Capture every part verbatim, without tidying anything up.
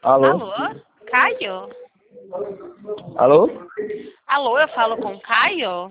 Alô? Alô? Caio? Alô? Alô, eu falo com Caio?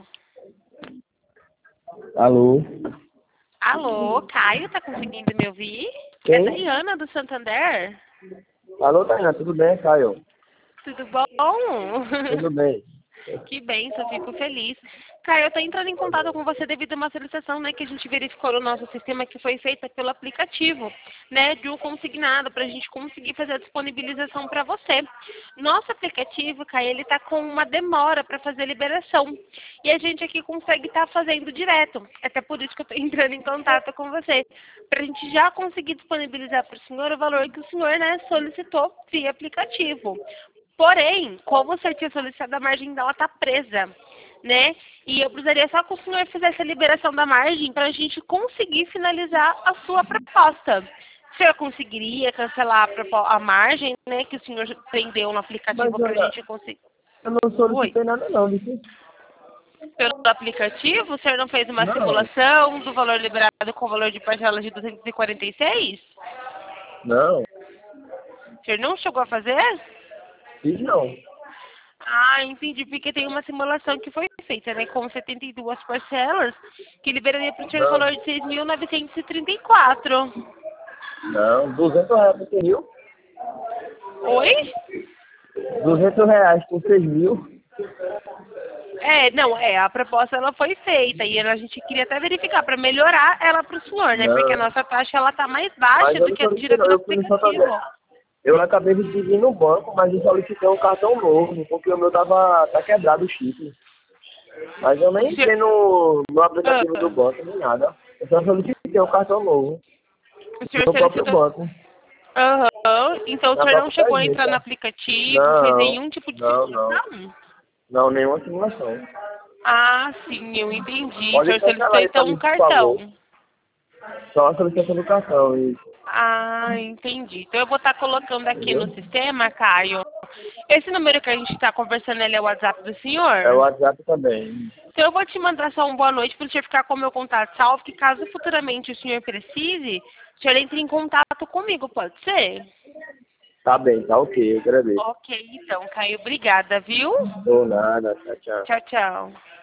Alô? Alô, Caio, tá conseguindo me ouvir? Quem? É Daiana do Santander. Alô, Tainá, tudo bem, Caio? Tudo bom? Tudo bem. Que bem, só fico feliz. Caio, eu tô entrando em contato com você devido a uma solicitação, né, que a gente verificou no nosso sistema que foi feita pelo aplicativo, né, de um consignado, para a gente conseguir fazer a disponibilização para você. Nosso aplicativo, Caio, ele tá com uma demora para fazer a liberação. E a gente aqui consegue estar fazendo direto. Até por isso que eu tô entrando em contato com você. Para a gente já conseguir disponibilizar para o senhor o valor que o senhor, né, solicitou via aplicativo. Porém, como o senhor tinha solicitado, a margem dela está presa, né? E eu precisaria só que o senhor fizesse a liberação da margem para a gente conseguir finalizar a sua proposta. O senhor conseguiria cancelar a, propo- a margem, né, que o senhor prendeu no Mas aplicativo para a olha, gente conseguir? eu não Oi. solicitei nada não, viu? Pelo aplicativo, o senhor não fez uma Não, simulação do valor liberado com o valor de parcela de duzentos e quarenta e seis? não, O senhor não chegou a fazer? fiz não. Ah, entendi, porque tem uma simulação que foi feita, né, com setenta e duas parcelas, que liberaria para o senhor o Não, valor de seis mil novecentos e trinta e quatro. não, duzentos reais por seis mil? Oi? duzentos reais por seis mil? É, não, é, a proposta ela foi feita e a gente queria até verificar para melhorar ela para o senhor, né, porque a Não, nossa taxa ela tá mais mas baixa eu do não que a solicitei direto não, do eu fui no Santander. aplicativo. Eu acabei de pedir no banco, mas eu solicitei um cartão novo, porque o meu tava tá quebrado o chip. Mas eu nem O senhor, entrei no, no ah, aplicativo do banco, nem nada. Eu só solicitei um cartão novo, o senhor no próprio solicitou. banco, Aham, então o na senhor não própria chegou a entrar no agência. aplicativo, fez Não, nenhum tipo de não, não. simulação? Não, nenhuma simulação. Ah, sim, eu entendi. O Pode senhor solicitou cancelar aí pra então mim, um por favor. cartão. Só a solicitação do cartão. E... Ah, entendi. Então eu vou estar colocando aqui no Entendeu? sistema, Caio. Esse número que a gente está conversando, ele é o WhatsApp do É o senhor? WhatsApp também. Então eu vou te mandar só um boa noite para o senhor ficar com o meu contato salvo, que caso futuramente o senhor precise, o senhor entre em contato comigo, pode ser? Tá bem, tá ok, eu agradeço. Ok, então, Caio, obrigada, viu? Por nada, tchau, tchau. Tchau, tchau.